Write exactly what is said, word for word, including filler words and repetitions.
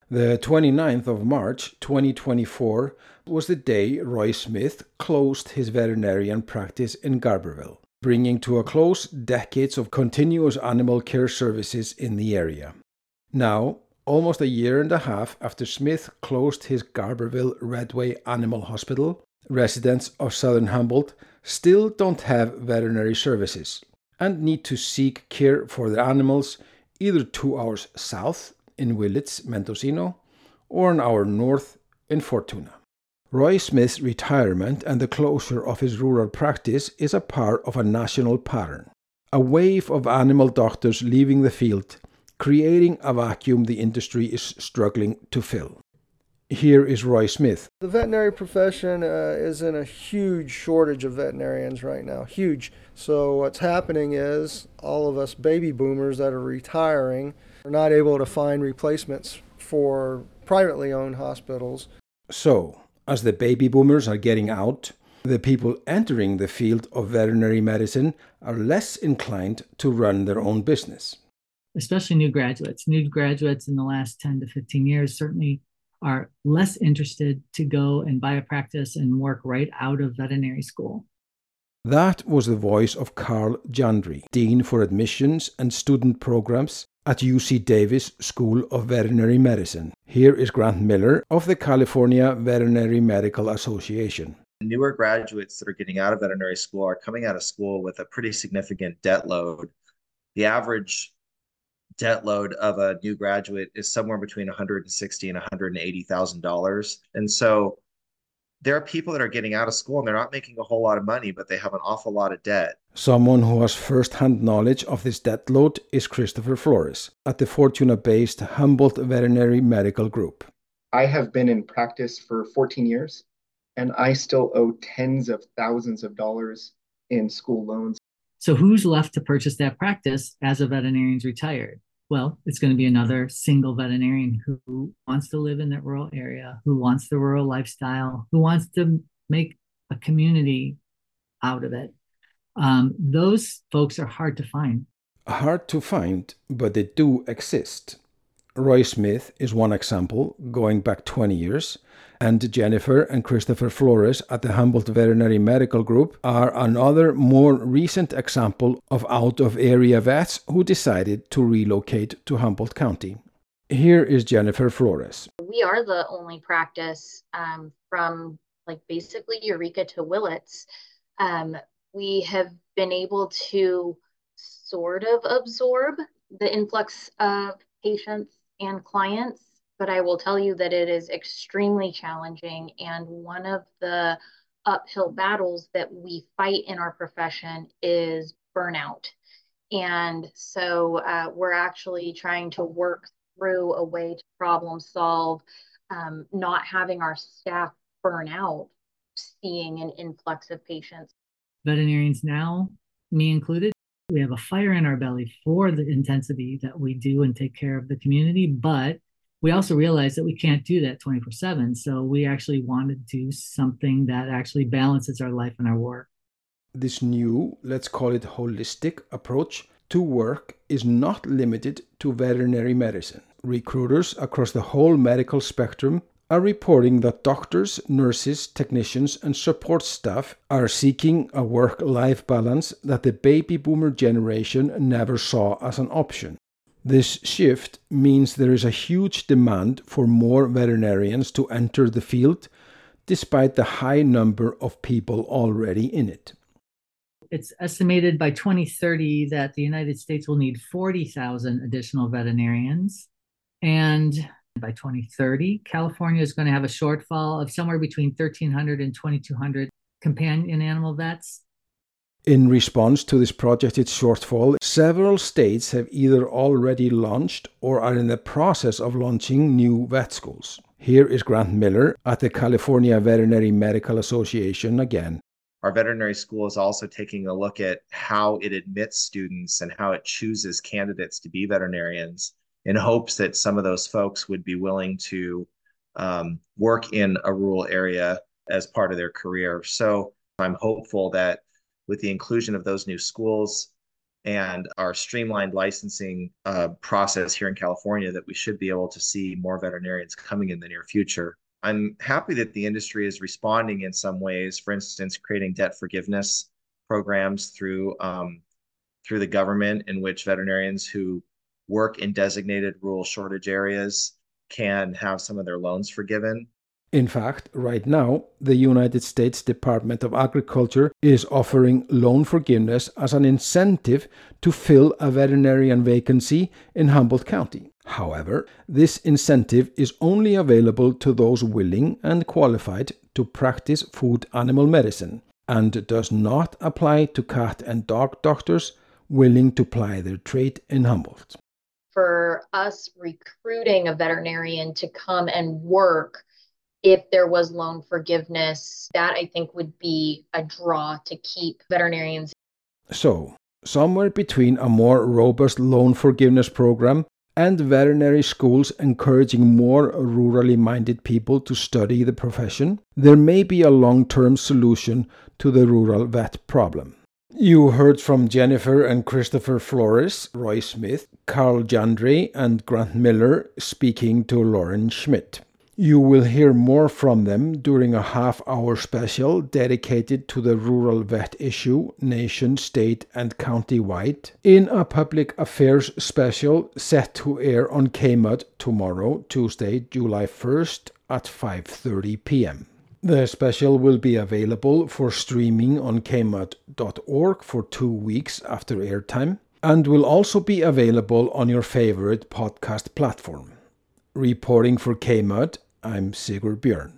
The twenty-ninth of March, twenty twenty-four, was the day Roy Smith closed his veterinarian practice in Garberville, bringing to a close decades of continuous animal care services in the area. Now, almost a year and a half after Smith closed his Garberville Redway Animal Hospital, residents of Southern Humboldt still don't have veterinary services and need to seek care for their animals either two hours south in Willits, Mendocino, or an hour north in Fortuna. Roy Smith's retirement and the closure of his rural practice is a part of a national pattern. A wave of animal doctors leaving the field, creating a vacuum the industry is struggling to fill. Here is Roy Smith. The veterinary profession uh, is in a huge shortage of veterinarians right now, huge. So what's happening is all of us baby boomers that are retiring are not able to find replacements for privately owned hospitals. So, as the baby boomers are getting out, the people entering the field of veterinary medicine are less inclined to run their own business. Especially new graduates. New graduates in the last ten to fifteen years certainly are less interested to go and buy a practice and work right out of veterinary school. That was the voice of Carl Jandry, Dean for Admissions and Student Programs at U C Davis School of Veterinary Medicine. Here is Grant Miller of the California Veterinary Medical Association. Newer graduates that are getting out of veterinary school are coming out of school with a pretty significant debt load. The average debt load of a new graduate is somewhere between one hundred sixty thousand dollars and one hundred eighty thousand dollars. And so there are people that are getting out of school and they're not making a whole lot of money, but they have an awful lot of debt. Someone who has first-hand knowledge of this debt load is Christopher Flores at the Fortuna-based Humboldt Veterinary Medical Group. I have been in practice for fourteen years, and I still owe tens of thousands of dollars in school loans. So who's left to purchase that practice as a veterinarian's retired? Well, it's going to be another single veterinarian who wants to live in that rural area, who wants the rural lifestyle, who wants to make a community out of it. Um, those folks are hard to find. Hard to find, but they do exist. Roy Smith is one example, going back twenty years, and Jennifer and Christopher Flores at the Humboldt Veterinary Medical Group are another more recent example of out-of-area vets who decided to relocate to Humboldt County. Here is Jennifer Flores. We are the only practice um, from like basically Eureka to Willits. Um, we have been able to sort of absorb the influx of patients and clients, but I will tell you that it is extremely challenging. And one of the uphill battles that we fight in our profession is burnout. And so uh, we're actually trying to work through a way to problem solve, um, not having our staff burn out, seeing an influx of patients. Veterinarians now, me included, we have a fire in our belly for the intensity that we do and take care of the community, but we also realize that we can't do that twenty-four seven. So we actually want to do something that actually balances our life and our work. This new, let's call it holistic approach to work is not limited to veterinary medicine. Recruiters across the whole medical spectrum are reporting that doctors, nurses, technicians, and support staff are seeking a work-life balance that the baby boomer generation never saw as an option. This shift means there is a huge demand for more veterinarians to enter the field, despite the high number of people already in it. It's estimated by twenty thirty that the United States will need forty thousand additional veterinarians. And by twenty thirty, California is going to have a shortfall of somewhere between thirteen hundred and twenty-two hundred companion animal vets. In response to this projected shortfall, several states have either already launched or are in the process of launching new vet schools. Here is Grant Miller at the California Veterinary Medical Association again. Our veterinary school is also taking a look at how it admits students and how it chooses candidates to be veterinarians in hopes that some of those folks would be willing to um, work in a rural area as part of their career. So I'm hopeful that with the inclusion of those new schools, and our streamlined licensing uh, process here in California that we should be able to see more veterinarians coming in the near future. I'm happy that the industry is responding in some ways, for instance, creating debt forgiveness programs through um, through the government, in which veterinarians who work in designated rural shortage areas can have some of their loans forgiven. In fact, right now, the United States Department of Agriculture is offering loan forgiveness as an incentive to fill a veterinarian vacancy in Humboldt County. However, this incentive is only available to those willing and qualified to practice food animal medicine, and does not apply to cat and dog doctors willing to ply their trade in Humboldt. For us recruiting a veterinarian to come and work, if there was loan forgiveness, that I think would be a draw to keep veterinarians. So, somewhere between a more robust loan forgiveness program and veterinary schools encouraging more rurally minded people to study the profession, there may be a long-term solution to the rural vet problem. You heard from Jennifer and Christopher Flores, Roy Smith, Carl Jandre, and Grant Miller speaking to Lauren Schmidt. You will hear more from them during a half-hour special dedicated to the rural vet issue, nation, state, and county-wide, in a public affairs special set to air on K M U D tomorrow, Tuesday, July first at five thirty p.m. The special will be available for streaming on K M U D dot org for two weeks after airtime, and will also be available on your favorite podcast platform. Reporting for K M U D, I'm Sigurd Björn.